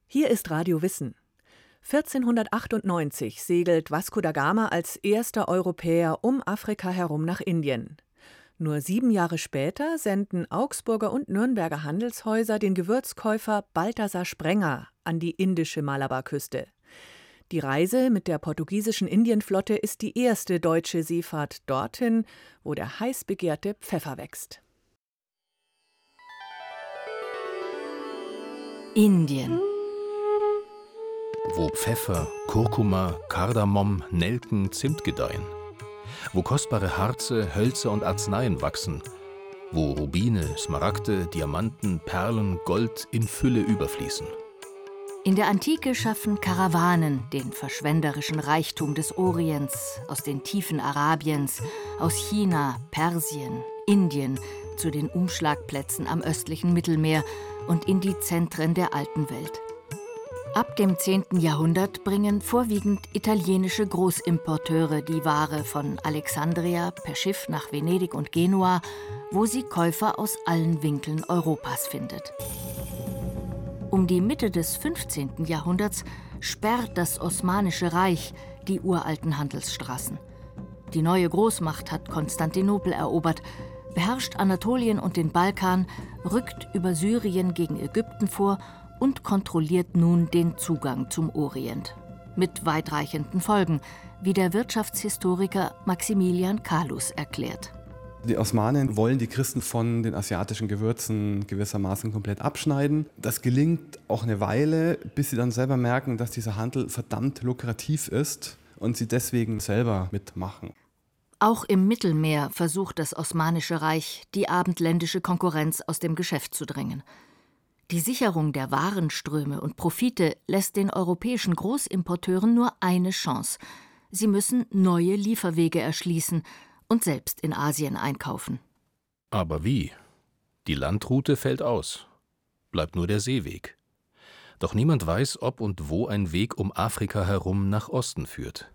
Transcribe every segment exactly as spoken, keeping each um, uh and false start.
Hier ist Radio Wissen. vierzehnhundertachtundneunzig segelt Vasco da Gama als erster Europäer um Afrika herum nach Indien. Nur sieben Jahre später senden Augsburger und Nürnberger Handelshäuser den Gewürzkäufer Balthasar Sprenger an die indische Malabarküste. Die Reise mit der portugiesischen Indienflotte ist die erste deutsche Seefahrt dorthin, wo der heiß begehrte Pfeffer wächst. Indien. Wo Pfeffer, Kurkuma, Kardamom, Nelken, Zimt gedeihen. Wo kostbare Harze, Hölzer und Arzneien wachsen. Wo Rubine, Smaragde, Diamanten, Perlen, Gold in Fülle überfließen. In der Antike schaffen Karawanen den verschwenderischen Reichtum des Orients aus den Tiefen Arabiens, aus China, Persien, Indien zu den Umschlagplätzen am östlichen Mittelmeer und in die Zentren der alten Welt. Ab dem zehnten Jahrhundert bringen vorwiegend italienische Großimporteure die Ware von Alexandria per Schiff nach Venedig und Genua, wo sie Käufer aus allen Winkeln Europas findet. Um die Mitte des fünfzehnten Jahrhunderts sperrt das Osmanische Reich die uralten Handelsstraßen. Die neue Großmacht hat Konstantinopel erobert, beherrscht Anatolien und den Balkan, rückt über Syrien gegen Ägypten vor und kontrolliert nun den Zugang zum Orient. Mit weitreichenden Folgen, wie der Wirtschaftshistoriker Maximilian Kalus erklärt. Die Osmanen wollen die Christen von den asiatischen Gewürzen gewissermaßen komplett abschneiden. Das gelingt auch eine Weile, bis sie dann selber merken, dass dieser Handel verdammt lukrativ ist und sie deswegen selber mitmachen. Auch im Mittelmeer versucht das Osmanische Reich, die abendländische Konkurrenz aus dem Geschäft zu drängen. Die Sicherung der Warenströme und Profite lässt den europäischen Großimporteuren nur eine Chance. Sie müssen neue Lieferwege erschließen und selbst in Asien einkaufen. Aber wie? Die Landroute fällt aus. Bleibt nur der Seeweg. Doch niemand weiß, ob und wo ein Weg um Afrika herum nach Osten führt.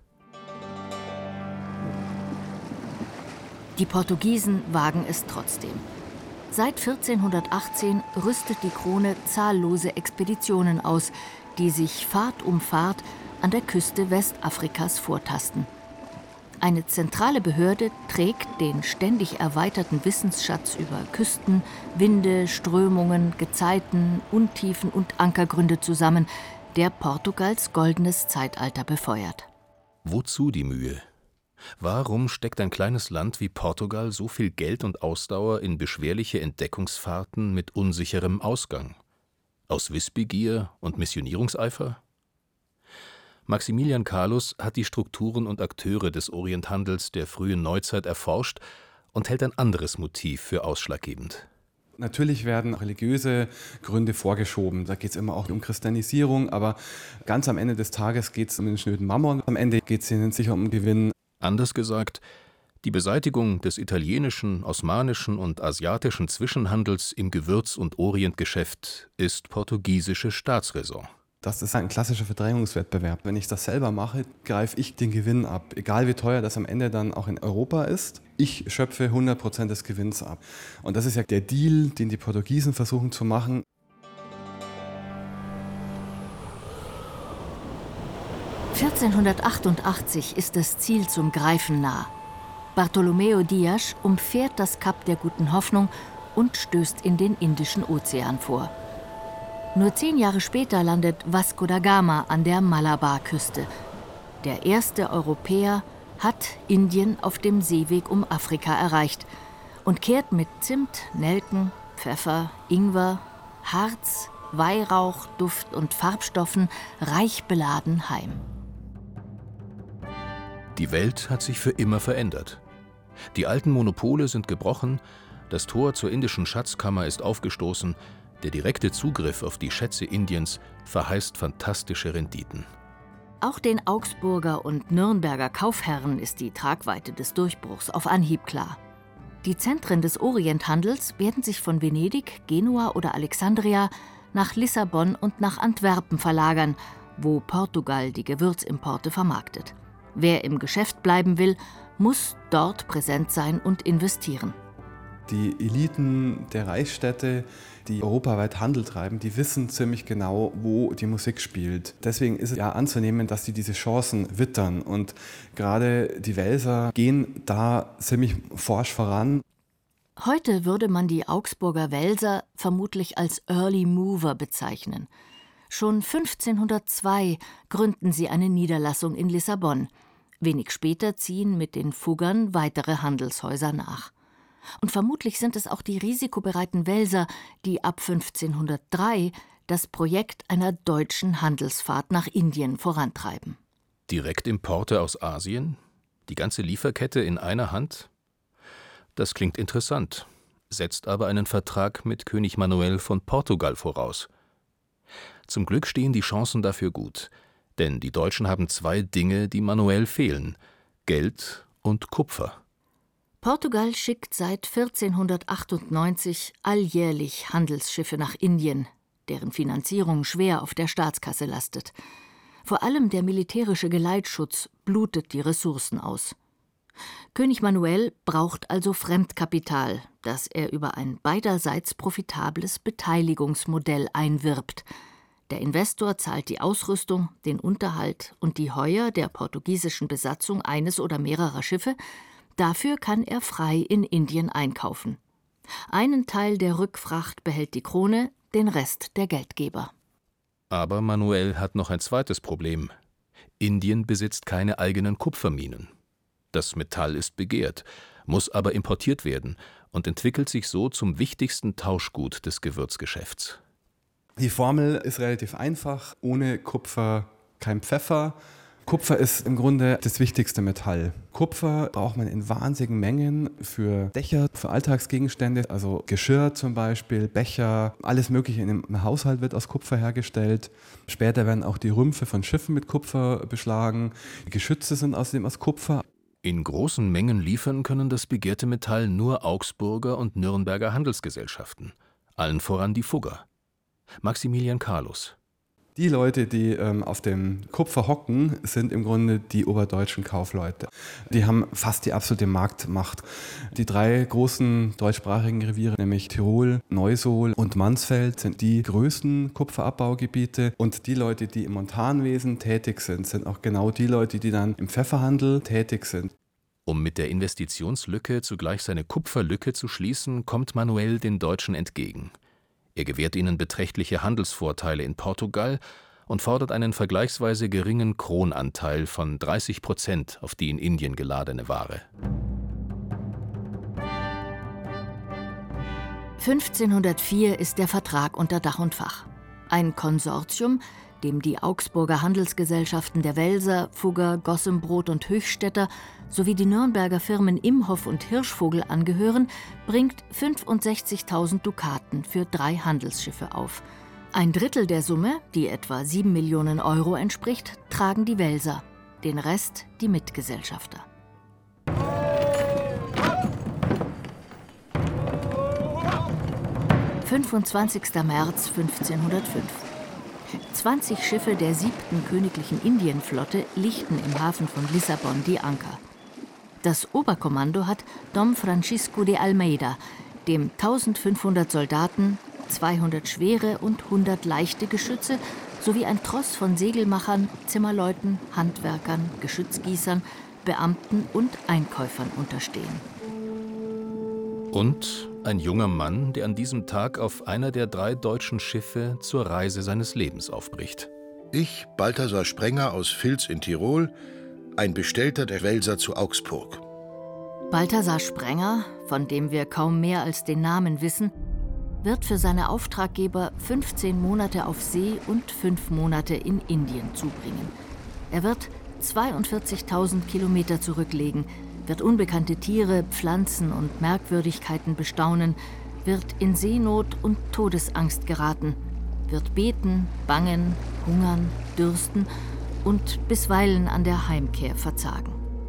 Die Portugiesen wagen es trotzdem. Seit vierzehnhundertachtzehn rüstet die Krone zahllose Expeditionen aus, die sich Fahrt um Fahrt an der Küste Westafrikas vortasten. Eine zentrale Behörde trägt den ständig erweiterten Wissensschatz über Küsten, Winde, Strömungen, Gezeiten, Untiefen und Ankergründe zusammen, der Portugals goldenes Zeitalter befeuert. Wozu die Mühe? Warum steckt ein kleines Land wie Portugal so viel Geld und Ausdauer in beschwerliche Entdeckungsfahrten mit unsicherem Ausgang? Aus Wissbegier und Missionierungseifer? Maximilian Kalus hat die Strukturen und Akteure des Orienthandels der frühen Neuzeit erforscht und hält ein anderes Motiv für ausschlaggebend. Natürlich werden religiöse Gründe vorgeschoben. Da geht es immer auch um Christianisierung, aber ganz am Ende des Tages geht es um den schnöden Mammon. Am Ende geht es ihnen sicher um Gewinn. Anders gesagt, die Beseitigung des italienischen, osmanischen und asiatischen Zwischenhandels im Gewürz- und Orientgeschäft ist portugiesische Staatsräson. Das ist ein klassischer Verdrängungswettbewerb. Wenn ich das selber mache, greife ich den Gewinn ab. Egal wie teuer das am Ende dann auch in Europa ist, ich schöpfe hundert Prozent des Gewinns ab. Und das ist ja der Deal, den die Portugiesen versuchen zu machen. vierzehnhundertachtundachtzig ist das Ziel zum Greifen nah. Bartolomeo Dias umfährt das Kap der Guten Hoffnung und stößt in den Indischen Ozean vor. Nur zehn Jahre später landet Vasco da Gama an der Malabarküste. Der erste Europäer hat Indien auf dem Seeweg um Afrika erreicht und kehrt mit Zimt, Nelken, Pfeffer, Ingwer, Harz, Weihrauch, Duft und Farbstoffen reich beladen heim. Die Welt hat sich für immer verändert. Die alten Monopole sind gebrochen, das Tor zur indischen Schatzkammer ist aufgestoßen, der direkte Zugriff auf die Schätze Indiens verheißt fantastische Renditen. Auch den Augsburger und Nürnberger Kaufherren ist die Tragweite des Durchbruchs auf Anhieb klar. Die Zentren des Orienthandels werden sich von Venedig, Genua oder Alexandria nach Lissabon und nach Antwerpen verlagern, wo Portugal die Gewürzimporte vermarktet. Wer im Geschäft bleiben will, muss dort präsent sein und investieren. Die Eliten der Reichsstädte, die europaweit Handel treiben, die wissen ziemlich genau, wo die Musik spielt. Deswegen ist es ja anzunehmen, dass sie diese Chancen wittern. Und gerade die Welser gehen da ziemlich forsch voran. Heute würde man die Augsburger Welser vermutlich als Early Mover bezeichnen. Schon fünfzehnhundertzwei gründen sie eine Niederlassung in Lissabon. Wenig später ziehen mit den Fuggern weitere Handelshäuser nach. Und vermutlich sind es auch die risikobereiten Welser, die ab fünfzehnhundertdrei das Projekt einer deutschen Handelsfahrt nach Indien vorantreiben. Direktimporte aus Asien? Die ganze Lieferkette in einer Hand? Das klingt interessant, setzt aber einen Vertrag mit König Manuel von Portugal voraus. Zum Glück stehen die Chancen dafür gut, denn die Deutschen haben zwei Dinge, die Manuel fehlen: Geld und Kupfer. Portugal schickt seit vierzehnhundertachtundneunzig alljährlich Handelsschiffe nach Indien, deren Finanzierung schwer auf der Staatskasse lastet. Vor allem der militärische Geleitschutz blutet die Ressourcen aus. König Manuel braucht also Fremdkapital, das er über ein beiderseits profitables Beteiligungsmodell einwirbt. Der Investor zahlt die Ausrüstung, den Unterhalt und die Heuer der portugiesischen Besatzung eines oder mehrerer Schiffe. Dafür kann er frei in Indien einkaufen. Einen Teil der Rückfracht behält die Krone, den Rest der Geldgeber. Aber Manuel hat noch ein zweites Problem. Indien besitzt keine eigenen Kupferminen. Das Metall ist begehrt, muss aber importiert werden und entwickelt sich so zum wichtigsten Tauschgut des Gewürzgeschäfts. Die Formel ist relativ einfach: Ohne Kupfer kein Pfeffer. Kupfer ist im Grunde das wichtigste Metall. Kupfer braucht man in wahnsinnigen Mengen für Dächer, für Alltagsgegenstände, also Geschirr zum Beispiel, Becher, alles Mögliche im Haushalt wird aus Kupfer hergestellt. Später werden auch die Rümpfe von Schiffen mit Kupfer beschlagen. Die Geschütze sind außerdem aus Kupfer. In großen Mengen liefern können das begehrte Metall nur Augsburger und Nürnberger Handelsgesellschaften, allen voran die Fugger. Maximilian Carlus. Die Leute, die ähm, auf dem Kupfer hocken, sind im Grunde die oberdeutschen Kaufleute. Die haben fast die absolute Marktmacht. Die drei großen deutschsprachigen Reviere, nämlich Tirol, Neusohl und Mansfeld, sind die größten Kupferabbaugebiete. Und die Leute, die im Montanwesen tätig sind, sind auch genau die Leute, die dann im Pfefferhandel tätig sind. Um mit der Investitionslücke zugleich seine Kupferlücke zu schließen, kommt Manuel den Deutschen entgegen. Er gewährt ihnen beträchtliche Handelsvorteile in Portugal und fordert einen vergleichsweise geringen Kronanteil von dreißig Prozent auf die in Indien geladene Ware. fünfzehnhundertvier ist der Vertrag unter Dach und Fach. Ein Konsortium, dem die Augsburger Handelsgesellschaften der Welser, Fugger, Gossenbrot und Höchstädter sowie die Nürnberger Firmen Imhoff und Hirschvogel angehören, bringt fünfundsechzigtausend Dukaten für drei Handelsschiffe auf. Ein Drittel der Summe, die etwa sieben Millionen Euro entspricht, tragen die Welser, den Rest die Mitgesellschafter. fünfundzwanzigster März fünfzehnhundertfünf. zwanzig Schiffe der siebten Königlichen Indienflotte lichten im Hafen von Lissabon die Anker. Das Oberkommando hat Dom Francisco de Almeida, dem eintausendfünfhundert Soldaten, zweihundert schwere und hundert leichte Geschütze sowie ein Tross von Segelmachern, Zimmerleuten, Handwerkern, Geschützgießern, Beamten und Einkäufern unterstehen. Und ein junger Mann, der an diesem Tag auf einer der drei deutschen Schiffe zur Reise seines Lebens aufbricht. Ich, Balthasar Sprenger aus Vils in Tirol, ein Bestellter der Welser zu Augsburg. Balthasar Sprenger, von dem wir kaum mehr als den Namen wissen, wird für seine Auftraggeber fünfzehn Monate auf See und fünf Monate in Indien zubringen. Er wird zweiundvierzigtausend Kilometer zurücklegen, wird unbekannte Tiere, Pflanzen und Merkwürdigkeiten bestaunen, wird in Seenot und Todesangst geraten, wird beten, bangen, hungern, dürsten und bisweilen an der Heimkehr verzagen.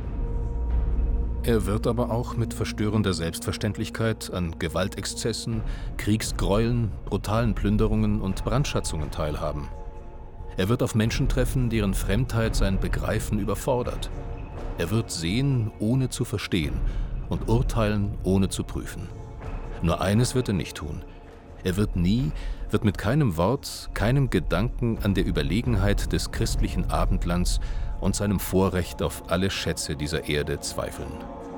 Er wird aber auch mit verstörender Selbstverständlichkeit an Gewaltexzessen, Kriegsgräueln, brutalen Plünderungen und Brandschatzungen teilhaben. Er wird auf Menschen treffen, deren Fremdheit sein Begreifen überfordert. Er wird sehen, ohne zu verstehen, und urteilen, ohne zu prüfen. Nur eines wird er nicht tun. Er wird nie, wird mit keinem Wort, keinem Gedanken an der Überlegenheit des christlichen Abendlands und seinem Vorrecht auf alle Schätze dieser Erde zweifeln.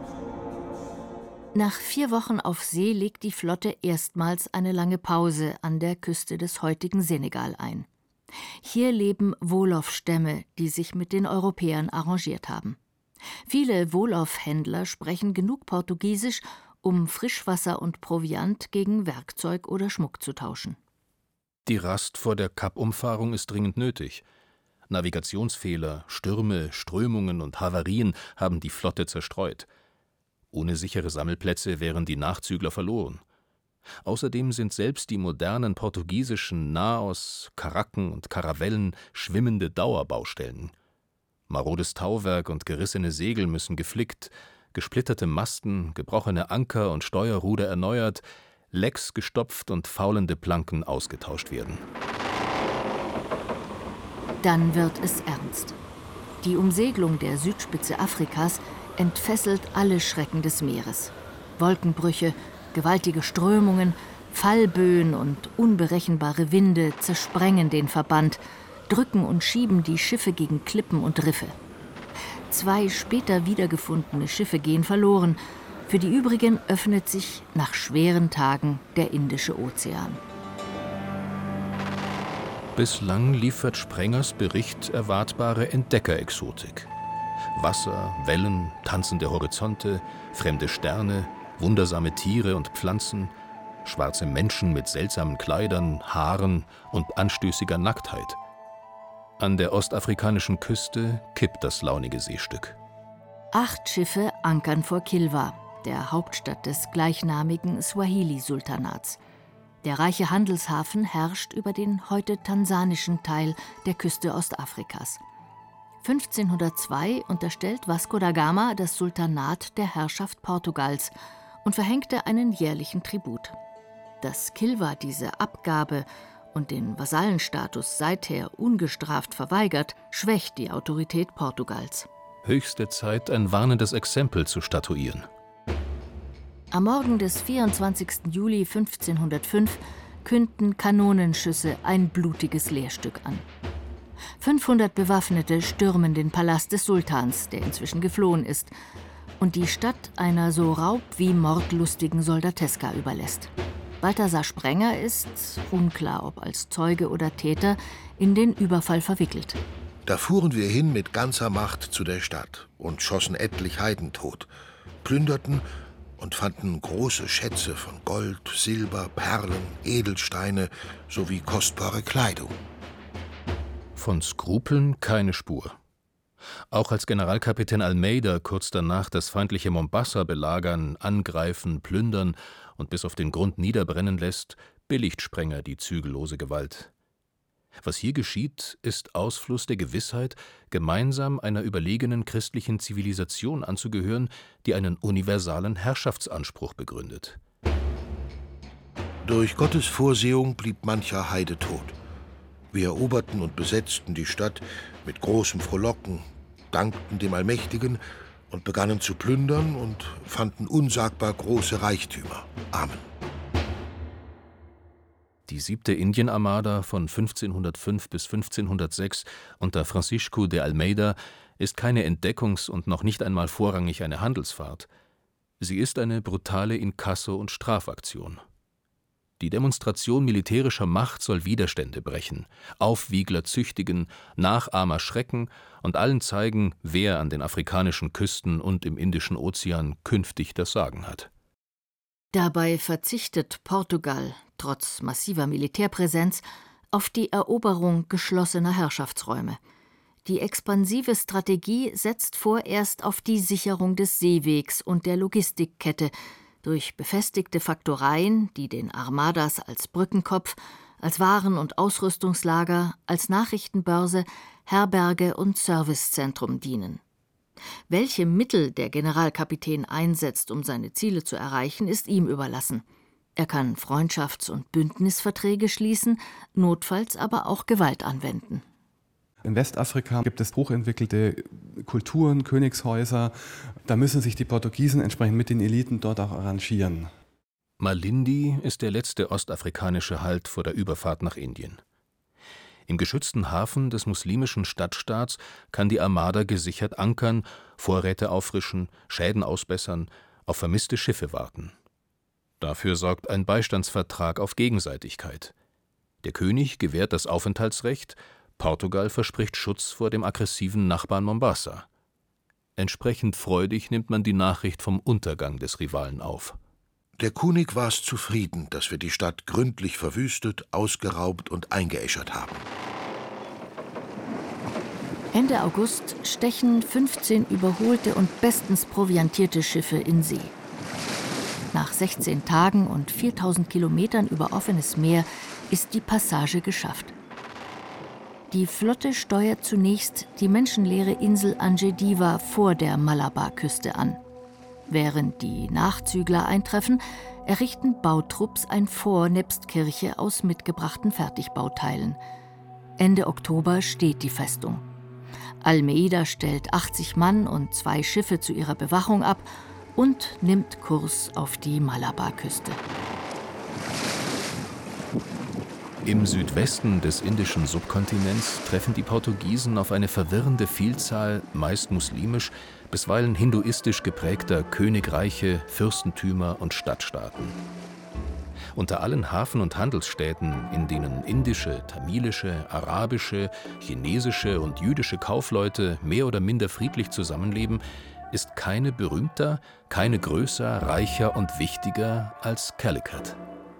Nach vier Wochen auf See legt die Flotte erstmals eine lange Pause an der Küste des heutigen Senegal ein. Hier leben Wolof-Stämme, die sich mit den Europäern arrangiert haben. Viele Wolof-Händler sprechen genug Portugiesisch, um Frischwasser und Proviant gegen Werkzeug oder Schmuck zu tauschen. Die Rast vor der Kap-Umfahrung ist dringend nötig. Navigationsfehler, Stürme, Strömungen und Havarien haben die Flotte zerstreut. Ohne sichere Sammelplätze wären die Nachzügler verloren. Außerdem sind selbst die modernen portugiesischen Naos, Karaken und Karavellen schwimmende Dauerbaustellen. Marodes Tauwerk und gerissene Segel müssen geflickt, gesplitterte Masten, gebrochene Anker und Steuerruder erneuert, Lecks gestopft und faulende Planken ausgetauscht werden. Dann wird es ernst. Die Umsegelung der Südspitze Afrikas entfesselt alle Schrecken des Meeres. Wolkenbrüche, gewaltige Strömungen, Fallböen und unberechenbare Winde zersprengen den Verband, drücken und schieben die Schiffe gegen Klippen und Riffe. Zwei später wiedergefundene Schiffe gehen verloren. Für die übrigen öffnet sich nach schweren Tagen der Indische Ozean. Bislang liefert Sprengers Bericht erwartbare Entdeckerexotik. Wasser, Wellen, tanzende Horizonte, fremde Sterne, wundersame Tiere und Pflanzen, schwarze Menschen mit seltsamen Kleidern, Haaren und anstößiger Nacktheit. An der ostafrikanischen Küste kippt das launige Seestück. Acht Schiffe ankern vor Kilwa, der Hauptstadt des gleichnamigen Swahili-Sultanats. Der reiche Handelshafen herrscht über den heute tansanischen Teil der Küste Ostafrikas. fünfzehnhundertzwei unterstellt Vasco da Gama das Sultanat der Herrschaft Portugals und verhängte einen jährlichen Tribut. Dass Kilwa diese Abgabe und den Vasallenstatus seither ungestraft verweigert, schwächt die Autorität Portugals. Höchste Zeit, ein warnendes Exempel zu statuieren. Am Morgen des vierundzwanzigsten Juli fünfzehnhundertfünf künden Kanonenschüsse ein blutiges Lehrstück an. fünfhundert Bewaffnete stürmen den Palast des Sultans, der inzwischen geflohen ist, und die Stadt einer so raub- wie mordlustigen Soldateska überlässt. Balthasar Sprenger ist, unklar ob als Zeuge oder Täter, in den Überfall verwickelt. Da fuhren wir hin mit ganzer Macht zu der Stadt und schossen etlich Heiden tot, plünderten und fanden große Schätze von Gold, Silber, Perlen, Edelsteine sowie kostbare Kleidung. Von Skrupeln keine Spur. Auch als Generalkapitän Almeida kurz danach das feindliche Mombassa belagern, angreifen, plündern und bis auf den Grund niederbrennen lässt, billigt Sprenger die zügellose Gewalt. Was hier geschieht, ist Ausfluss der Gewissheit, gemeinsam einer überlegenen christlichen Zivilisation anzugehören, die einen universalen Herrschaftsanspruch begründet. Durch Gottes Vorsehung blieb mancher Heide tot. Wir eroberten und besetzten die Stadt mit großem Frohlocken, dankten dem Allmächtigen und begannen zu plündern und fanden unsagbar große Reichtümer. Amen. Die siebte Indienarmada von fünfzehnhundertfünf bis fünfzehnhundertsechs unter Francisco de Almeida ist keine Entdeckungs- und noch nicht einmal vorrangig eine Handelsfahrt. Sie ist eine brutale Inkasso- und Strafaktion. Die Demonstration militärischer Macht soll Widerstände brechen, Aufwiegler züchtigen, Nachahmer schrecken und allen zeigen, wer an den afrikanischen Küsten und im Indischen Ozean künftig das Sagen hat. Dabei verzichtet Portugal, trotz massiver Militärpräsenz, auf die Eroberung geschlossener Herrschaftsräume. Die expansive Strategie setzt vorerst auf die Sicherung des Seewegs und der Logistikkette durch befestigte Faktoreien, die den Armadas als Brückenkopf, als Waren- und Ausrüstungslager, als Nachrichtenbörse, Herberge und Servicezentrum dienen. Welche Mittel der Generalkapitän einsetzt, um seine Ziele zu erreichen, ist ihm überlassen. Er kann Freundschafts- und Bündnisverträge schließen, notfalls aber auch Gewalt anwenden. In Westafrika gibt es hochentwickelte Kulturen, Königshäuser. Da müssen sich die Portugiesen entsprechend mit den Eliten dort auch arrangieren. Malindi ist der letzte ostafrikanische Halt vor der Überfahrt nach Indien. Im geschützten Hafen des muslimischen Stadtstaats kann die Armada gesichert ankern, Vorräte auffrischen, Schäden ausbessern, auf vermisste Schiffe warten. Dafür sorgt ein Beistandsvertrag auf Gegenseitigkeit. Der König gewährt das Aufenthaltsrecht, Portugal verspricht Schutz vor dem aggressiven Nachbarn Mombasa. Entsprechend freudig nimmt man die Nachricht vom Untergang des Rivalen auf. Der König war es zufrieden, dass wir die Stadt gründlich verwüstet, ausgeraubt und eingeäschert haben. Ende August stechen fünfzehn überholte und bestens proviantierte Schiffe in See. Nach sechzehn Tagen und viertausend Kilometern über offenes Meer ist die Passage geschafft. Die Flotte steuert zunächst die menschenleere Insel Angediva vor der Malabarküste an. Während die Nachzügler eintreffen, errichten Bautrupps ein Fort nebst Kirche aus mitgebrachten Fertigbauteilen. Ende Oktober steht die Festung. Almeida stellt achtzig Mann und zwei Schiffe zu ihrer Bewachung ab und nimmt Kurs auf die Malabarküste. Im Südwesten des indischen Subkontinents treffen die Portugiesen auf eine verwirrende Vielzahl, meist muslimisch, bisweilen hinduistisch geprägter Königreiche, Fürstentümer und Stadtstaaten. Unter allen Hafen- und Handelsstädten, in denen indische, tamilische, arabische, chinesische und jüdische Kaufleute mehr oder minder friedlich zusammenleben, ist keine berühmter, keine größer, reicher und wichtiger als Calicut.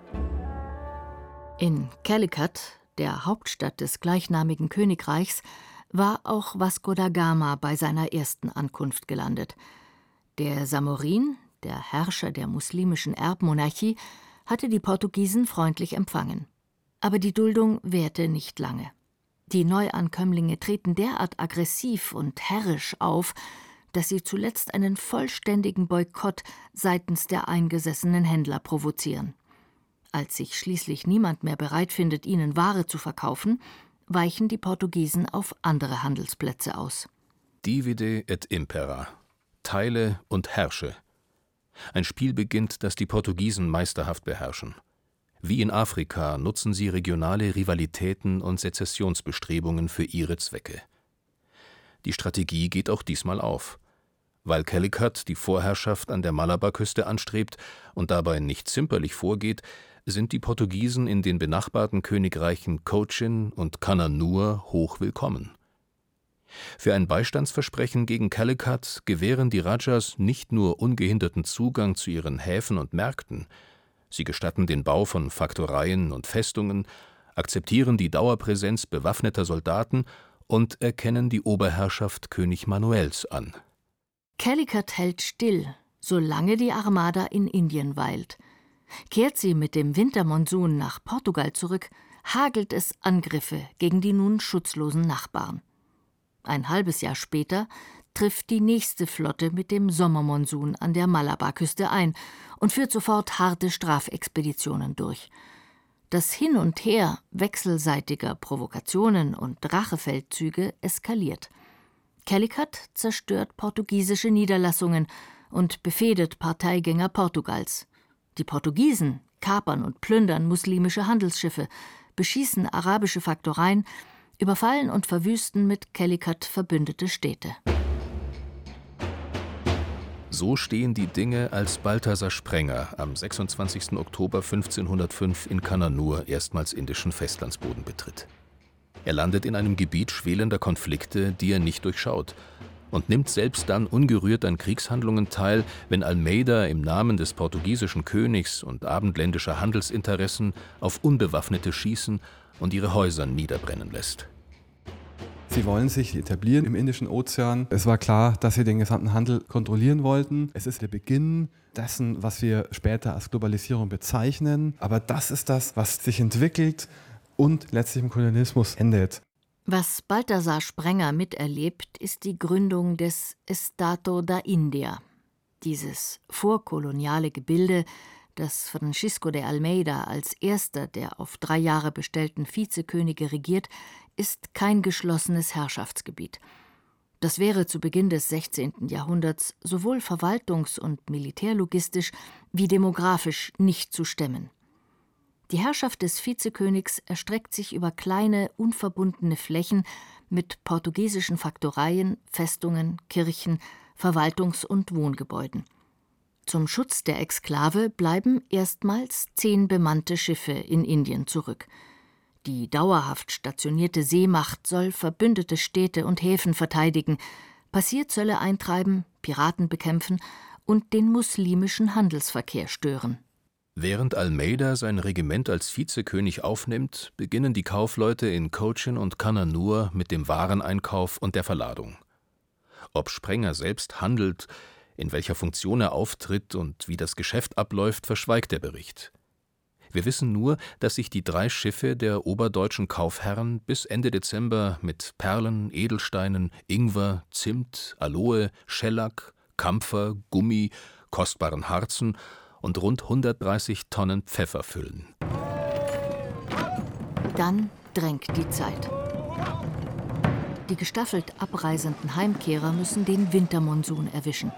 In Calicut, der Hauptstadt des gleichnamigen Königreichs, war auch Vasco da Gama bei seiner ersten Ankunft gelandet. Der Samorin, der Herrscher der muslimischen Erbmonarchie, hatte die Portugiesen freundlich empfangen. Aber die Duldung währte nicht lange. Die Neuankömmlinge treten derart aggressiv und herrisch auf, dass sie zuletzt einen vollständigen Boykott seitens der eingesessenen Händler provozieren. Als sich schließlich niemand mehr bereit findet, ihnen Ware zu verkaufen, weichen die Portugiesen auf andere Handelsplätze aus. Divide et impera. Teile und herrsche. Ein Spiel beginnt, das die Portugiesen meisterhaft beherrschen. Wie in Afrika nutzen sie regionale Rivalitäten und Sezessionsbestrebungen für ihre Zwecke. Die Strategie geht auch diesmal auf. Weil Calicut die Vorherrschaft an der Malabarküste anstrebt und dabei nicht zimperlich vorgeht, sind die Portugiesen in den benachbarten Königreichen Cochin und Cananur hoch willkommen. Für ein Beistandsversprechen gegen Calicut gewähren die Rajas nicht nur ungehinderten Zugang zu ihren Häfen und Märkten, sie gestatten den Bau von Faktoreien und Festungen, akzeptieren die Dauerpräsenz bewaffneter Soldaten und erkennen die Oberherrschaft König Manuels an. Calicut hält still, solange die Armada in Indien weilt. Kehrt sie mit dem Wintermonsun nach Portugal zurück, hagelt es Angriffe gegen die nun schutzlosen Nachbarn. Ein halbes Jahr später trifft die nächste Flotte mit dem Sommermonsun an der Malabarküste ein und führt sofort harte Strafexpeditionen durch. Das Hin und Her wechselseitiger Provokationen und Rachefeldzüge eskaliert. Calicut zerstört portugiesische Niederlassungen und befehdet Parteigänger Portugals. Die Portugiesen kapern und plündern muslimische Handelsschiffe, beschießen arabische Faktoreien, überfallen und verwüsten mit Calicut verbündete Städte. So stehen die Dinge, als Balthasar Sprenger am sechsundzwanzigsten Oktober fünfzehnhundertfünf in Cananur erstmals indischen Festlandsboden betritt. Er landet in einem Gebiet schwelender Konflikte, die er nicht durchschaut, und nimmt selbst dann ungerührt an Kriegshandlungen teil, wenn Almeida im Namen des portugiesischen Königs und abendländischer Handelsinteressen auf Unbewaffnete schießen und ihre Häuser niederbrennen lässt. Sie wollen sich etablieren im Indischen Ozean. Es war klar, dass sie den gesamten Handel kontrollieren wollten. Es ist der Beginn dessen, was wir später als Globalisierung bezeichnen. Aber das ist das, was sich entwickelt und letztlich im Kolonialismus endet. Was Balthasar Sprenger miterlebt, ist die Gründung des Estado da India. Dieses vorkoloniale Gebilde, das Francisco de Almeida als erster der auf drei Jahre bestellten Vizekönige regiert, ist kein geschlossenes Herrschaftsgebiet. Das wäre zu Beginn des sechzehnten Jahrhunderts sowohl verwaltungs- und militärlogistisch wie demografisch nicht zu stemmen. Die Herrschaft des Vizekönigs erstreckt sich über kleine, unverbundene Flächen mit portugiesischen Faktoreien, Festungen, Kirchen, Verwaltungs- und Wohngebäuden. Zum Schutz der Exklave bleiben erstmals zehn bemannte Schiffe in Indien zurück. Die dauerhaft stationierte Seemacht soll verbündete Städte und Häfen verteidigen, Passierzölle eintreiben, Piraten bekämpfen und den muslimischen Handelsverkehr stören. Während Almeida sein Regiment als Vizekönig aufnimmt, beginnen die Kaufleute in Cochin und Kannanur mit dem Wareneinkauf und der Verladung. Ob Sprenger selbst handelt, in welcher Funktion er auftritt und wie das Geschäft abläuft, verschweigt der Bericht. Wir wissen nur, dass sich die drei Schiffe der oberdeutschen Kaufherren bis Ende Dezember mit Perlen, Edelsteinen, Ingwer, Zimt, Aloe, Schellack, Kampfer, Gummi, kostbaren Harzen und rund hundertdreißig Tonnen Pfeffer füllen. Dann drängt die Zeit. Die gestaffelt abreisenden Heimkehrer müssen den Wintermonsun erwischen.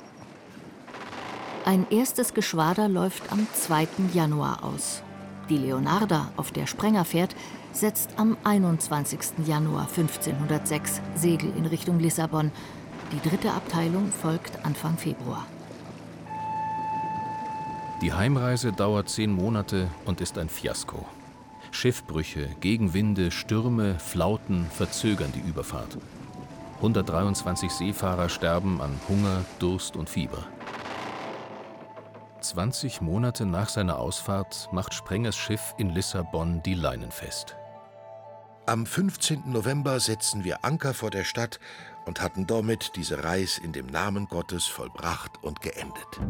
Ein erstes Geschwader läuft am zweiten Januar aus. Die Leonarda, auf der Sprenger fährt, setzt am einundzwanzigsten Januar fünfzehnhundertsechs Segel in Richtung Lissabon. Die dritte Abteilung folgt Anfang Februar. Die Heimreise dauert zehn Monate und ist ein Fiasko. Schiffbrüche, Gegenwinde, Stürme, Flauten verzögern die Überfahrt. hundertdreiundzwanzig Seefahrer sterben an Hunger, Durst und Fieber. zwanzig Monate nach seiner Ausfahrt macht Sprengers Schiff in Lissabon die Leinen fest. Am fünfzehnten November setzen wir Anker vor der Stadt und hatten damit diese Reis in dem Namen Gottes vollbracht und geendet.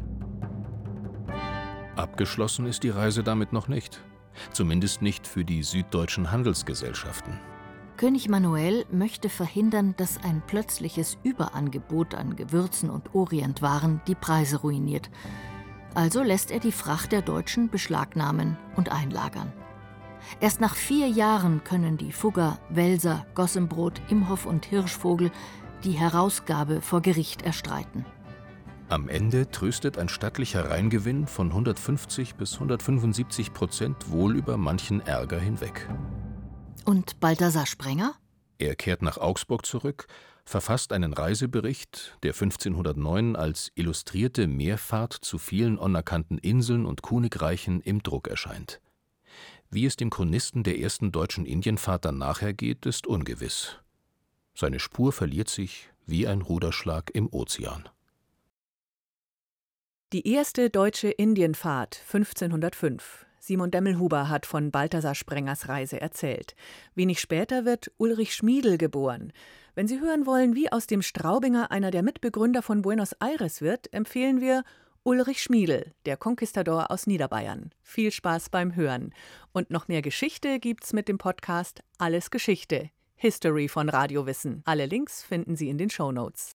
Abgeschlossen ist die Reise damit noch nicht. Zumindest nicht für die süddeutschen Handelsgesellschaften. König Manuel möchte verhindern, dass ein plötzliches Überangebot an Gewürzen und Orientwaren die Preise ruiniert. Also lässt er die Fracht der Deutschen beschlagnahmen und einlagern. Erst nach vier Jahren können die Fugger, Welser, Gossenbrot, Imhoff und Hirschvogel die Herausgabe vor Gericht erstreiten. Am Ende tröstet ein stattlicher Reingewinn von hundertfünfzig bis hundertfünfundsiebzig Prozent wohl über manchen Ärger hinweg. Und Balthasar Sprenger? Er kehrt nach Augsburg zurück, verfasst einen Reisebericht, der fünfzehnhundertneun als illustrierte Meerfahrt zu vielen unerkannten Inseln und Königreichen im Druck erscheint. Wie es dem Chronisten der ersten deutschen Indienfahrt dann nachher geht, ist ungewiss. Seine Spur verliert sich wie ein Ruderschlag im Ozean. Die erste deutsche Indienfahrt fünfzehnhundertfünf. Simon Demmelhuber hat von Balthasar Sprengers Reise erzählt. Wenig später wird Ulrich Schmiedel geboren. Wenn Sie hören wollen, wie aus dem Straubinger einer der Mitbegründer von Buenos Aires wird, empfehlen wir Ulrich Schmiedel, der Konquistador aus Niederbayern. Viel Spaß beim Hören. Und noch mehr Geschichte gibt's mit dem Podcast Alles Geschichte. History von Radio Wissen. Alle Links finden Sie in den Shownotes.